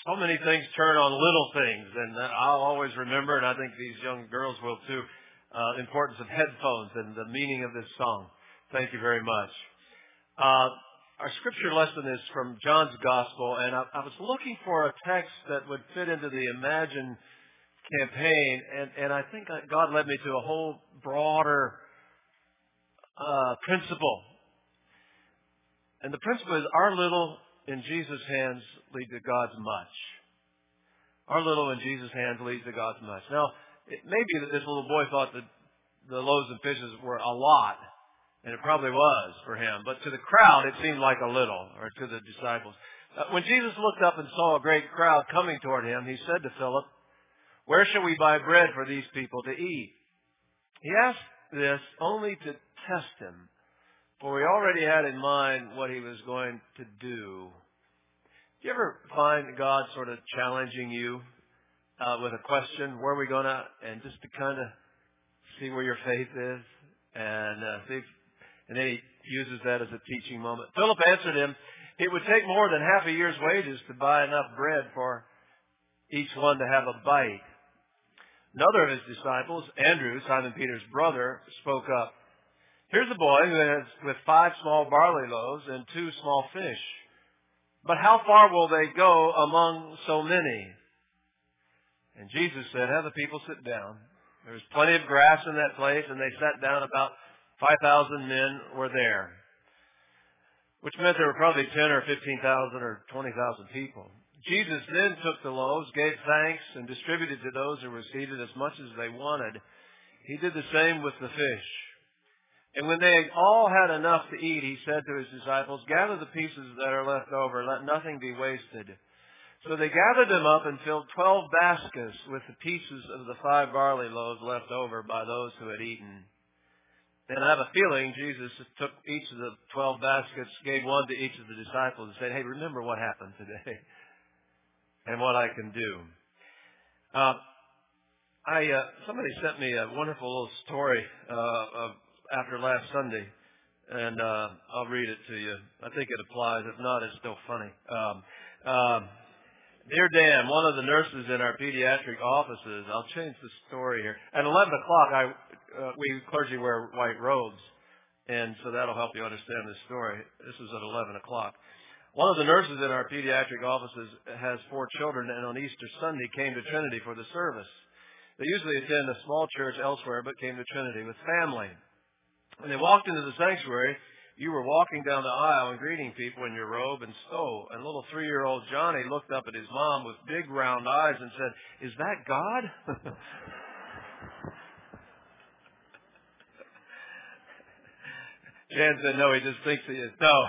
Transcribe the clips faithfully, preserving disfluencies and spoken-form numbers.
So many things turn on little things, and I'll always remember, and I think these young girls will too, uh, the importance of headphones and the meaning of this song. Thank you very much. Uh, our scripture lesson is from John's Gospel, and I, I was looking for a text that would fit into the Imagine campaign, and, and I think God led me to a whole broader uh, principle. And the principle is, our little in Jesus' hands lead to God's much. Our little in Jesus' hands leads to God's much. Now, it may be that this little boy thought that the loaves and fishes were a lot, and it probably was for him. But to the crowd, it seemed like a little, or to the disciples. Uh, when Jesus looked up and saw a great crowd coming toward him, he said to Philip, "Where shall we buy bread for these people to eat?" He asked this only to test him, for he already had in mind what he was going to do. Do you ever find God sort of challenging you uh, with a question, where are we going to, and just to kind of see where your faith is, and uh, see if, and then he uses that as a teaching moment. Philip answered him, "It would take more than half a year's wages to buy enough bread for each one to have a bite." Another of his disciples, Andrew, Simon Peter's brother, spoke up. "Here's a boy who has with five small barley loaves and two small fish. But how far will they go among so many?" And Jesus said, "Have the people sit down." There was plenty of grass in that place, and they sat down. About five thousand men were there, which meant there were probably ten or fifteen thousand or twenty thousand people. Jesus then took the loaves, gave thanks, and distributed to those who were seated as much as they wanted. He did the same with the fish. And when they all had enough to eat, he said to his disciples, "Gather the pieces that are left over. Let nothing be wasted." So they gathered them up and filled twelve baskets with the pieces of the five barley loaves left over by those who had eaten. And I have a feeling Jesus took each of the twelve baskets, gave one to each of the disciples, and said, "Hey, remember what happened today and what I can do." Uh, I uh, somebody sent me a wonderful little story uh, of after last Sunday, and uh, I'll read it to you. I think it applies. If not, it's still funny. Um, um, Dear Dan, one of the nurses in our pediatric offices, I'll change the story here. At eleven o'clock, I, uh, we clergy wear white robes, and so that'll help you understand this story. This is at eleven o'clock. One of the nurses in our pediatric offices has four children, and on Easter Sunday came to Trinity for the service. They usually attend a small church elsewhere, but came to Trinity with family. When they walked into the sanctuary, you were walking down the aisle and greeting people in your robe and stole. And little three-year-old Johnny looked up at his mom with big round eyes and said, "Is that God?" Jan said, "No, he just thinks he is." No.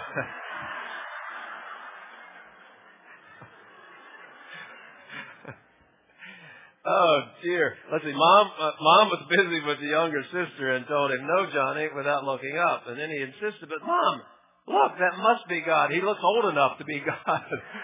Oh, dear. Let's see. Mom, uh, Mom was busy with the younger sister and told him, "No, Johnny," without looking up. And then he insisted, "But, Mom, look, that must be God. He looks old enough to be God."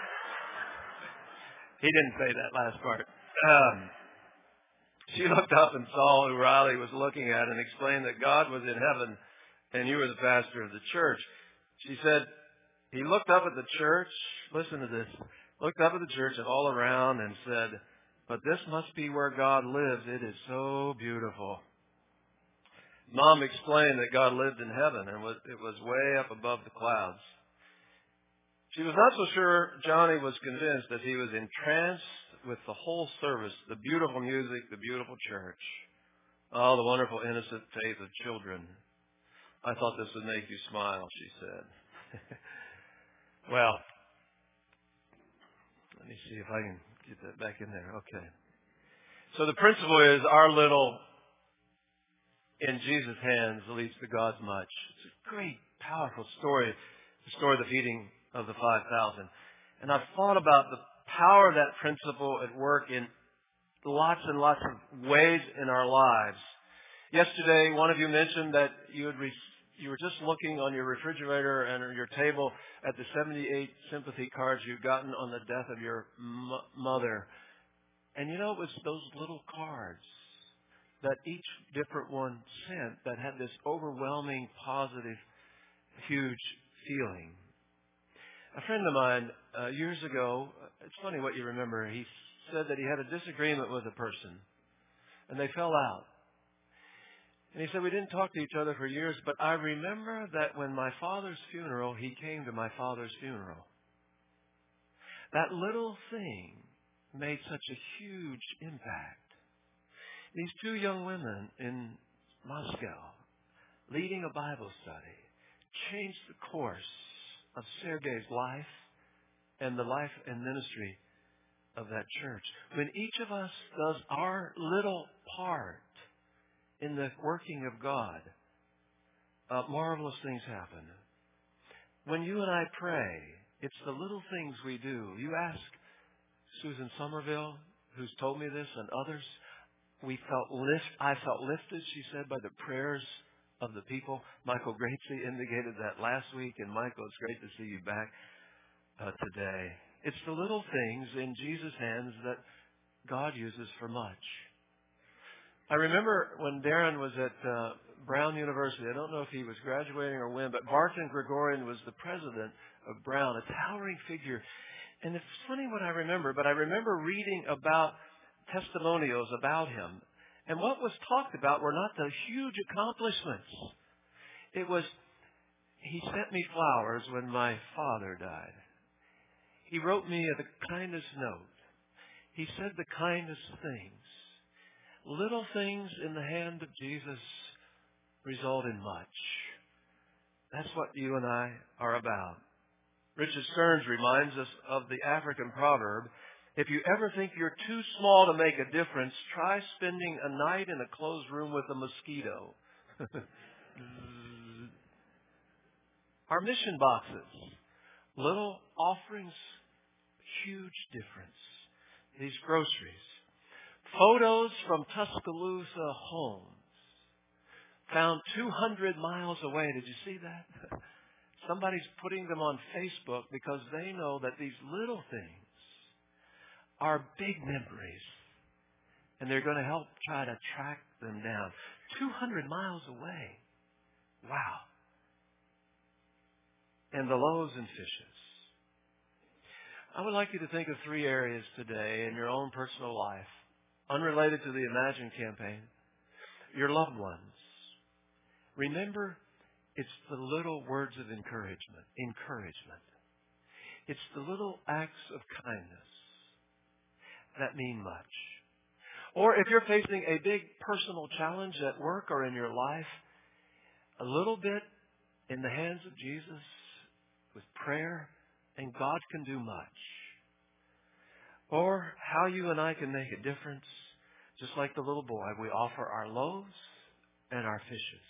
He didn't say that last part. Um, she looked up and saw who Riley was looking at and explained that God was in heaven and you were the pastor of the church. She said, he looked up at the church, listen to this, looked up at the church and all around and said, "But this must be where God lives. It is so beautiful." Mom explained that God lived in heaven and was, it was way up above the clouds. She was not so sure Johnny was convinced that he was entranced with the whole service, the beautiful music, the beautiful church, all the wonderful innocent faith of children. "I thought this would make you smile," she said. Well, let me see if I can get that back in there. Okay. So the principle is, our little in Jesus' hands leads to God's much. It's a great, powerful story, the story of the feeding of the five thousand. And I've thought about the power of that principle at work in lots and lots of ways in our lives. Yesterday, one of you mentioned that you had re- you were just looking on your refrigerator and on your table at the seventy-eight sympathy cards you'd gotten on the death of your m- mother. And you know, it was those little cards that each different one sent that had this overwhelming, positive, huge feeling. A friend of mine uh, years ago it's funny what you remember. He said that he had a disagreement with a person, and they fell out. And he said, we didn't talk to each other for years, but I remember that when my father's funeral, he came to my father's funeral. That little thing made such a huge impact. These two young women in Moscow, leading a Bible study, changed the course of Sergei's life and the life and ministry of that church. When each of us does our little part in the working of God, uh, marvelous things happen. When you and I pray, it's the little things we do. You ask Susan Somerville, who's told me this, and others. We felt lift. I felt lifted, she said, by the prayers of the people. Michael Gracie indicated that last week, and Michael, it's great to see you back uh, today. It's the little things in Jesus' hands that God uses for much. I remember when Darren was at uh, Brown University. I don't know if he was graduating or when, but Barton Gregorian was the president of Brown, a towering figure. And it's funny what I remember, but I remember reading about testimonials about him. And what was talked about were not the huge accomplishments. It was, he sent me flowers when my father died. He wrote me the kindest note. He said the kindest things. Little things in the hand of Jesus result in much. That's what you and I are about. Richard Stearns reminds us of the African proverb, if you ever think you're too small to make a difference, try spending a night in a closed room with a mosquito. Our mission boxes, little offerings, huge difference. These groceries. Photos from Tuscaloosa homes found two hundred miles away. Did you see that? Somebody's putting them on Facebook because they know that these little things are big memories. And they're going to help try to track them down. two hundred miles away. Wow. And the loaves and fishes. I would like you to think of three areas today in your own personal life, unrelated to the Imagine campaign, your loved ones. Remember, it's the little words of encouragement. Encouragement. It's the little acts of kindness that mean much. Or if you're facing a big personal challenge at work or in your life, a little bit in the hands of Jesus with prayer, and God can do much. Or how you and I can make a difference, just like the little boy. We offer our loaves and our fishes.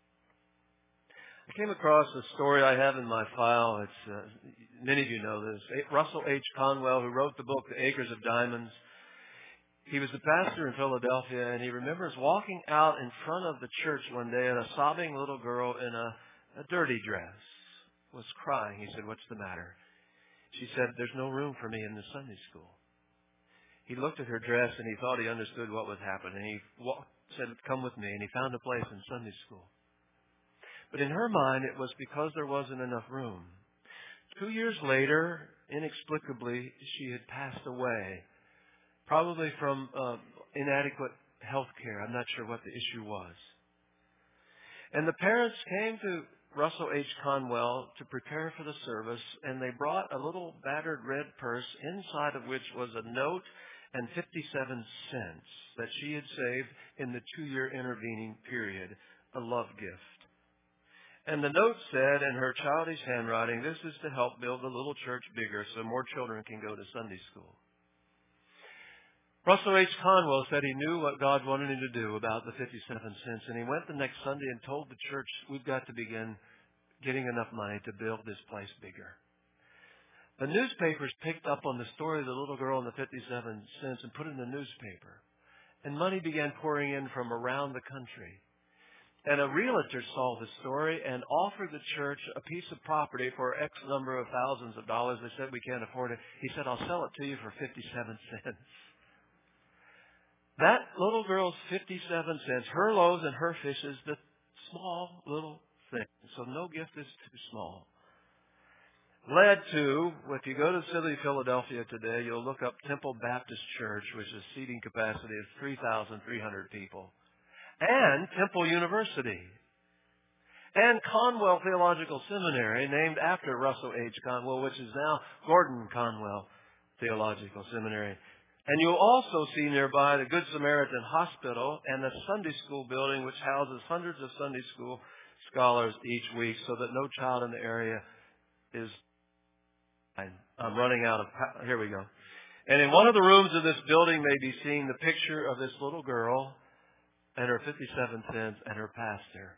I came across a story I have in my file. It's uh, many of you know this. Russell H. Conwell, who wrote the book The Acres of Diamonds. He was the pastor in Philadelphia, and he remembers walking out in front of the church one day, and a sobbing little girl in a, a dirty dress was crying. He said, "What's the matter?" She said, "There's no room for me in the Sunday school." He looked at her dress, and he thought he understood what was happening. He walked, said, "Come with me," and he found a place in Sunday school. But in her mind, it was because there wasn't enough room. Two years later, inexplicably, she had passed away, probably from uh, inadequate health care. I'm not sure what the issue was. And the parents came to Russell H. Conwell to prepare for the service, and they brought a little battered red purse, inside of which was a note and fifty-seven cents that she had saved in the two-year intervening period, a love gift. And the note said in her childish handwriting, "This is to help build the little church bigger so more children can go to Sunday school." Russell H. Conwell said he knew what God wanted him to do about the fifty-seven cents, and he went the next Sunday and told the church, "We've got to begin getting enough money to build this place bigger." The newspapers picked up on the story of the little girl and the fifty-seven cents and put it in the newspaper. And money began pouring in from around the country. And a realtor saw the story and offered the church a piece of property for X number of thousands of dollars. They said, "We can't afford it." He said, "I'll sell it to you for fifty-seven cents. That little girl's fifty-seven cents, her loaves and her fishes, the small little thing. So no gift is too small. led to, if you go to City, Philadelphia today, you'll look up Temple Baptist Church, which is seating capacity of three thousand three hundred people, and Temple University, and Conwell Theological Seminary, named after Russell H. Conwell, which is now Gordon Conwell Theological Seminary. And you'll also see nearby the Good Samaritan Hospital and the Sunday School building, which houses hundreds of Sunday School scholars each week, so that no child in the area is... I'm running out of... Here we go. And in one of the rooms of this building may be seen the picture of this little girl and her fifty-seven cents and her pastor.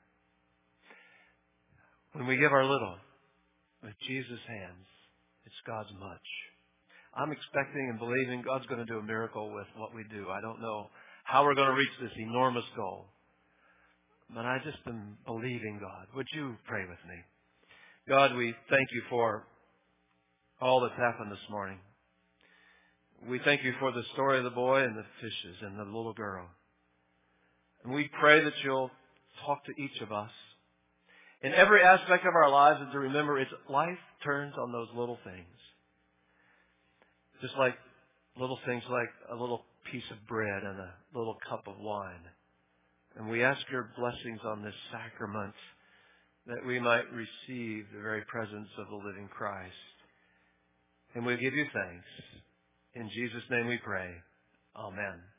When we give our little with Jesus' hands, it's God's much. I'm expecting and believing God's going to do a miracle with what we do. I don't know how we're going to reach this enormous goal, but I just am believing God. Would you pray with me? God, we thank you for all that's happened this morning. We thank you for the story of the boy and the fishes and the little girl. And we pray that you'll talk to each of us in every aspect of our lives, and to remember it's life turns on those little things. Just like little things like a little piece of bread and a little cup of wine. And we ask your blessings on this sacrament that we might receive the very presence of the living Christ. And we give you thanks. In Jesus' name we pray. Amen.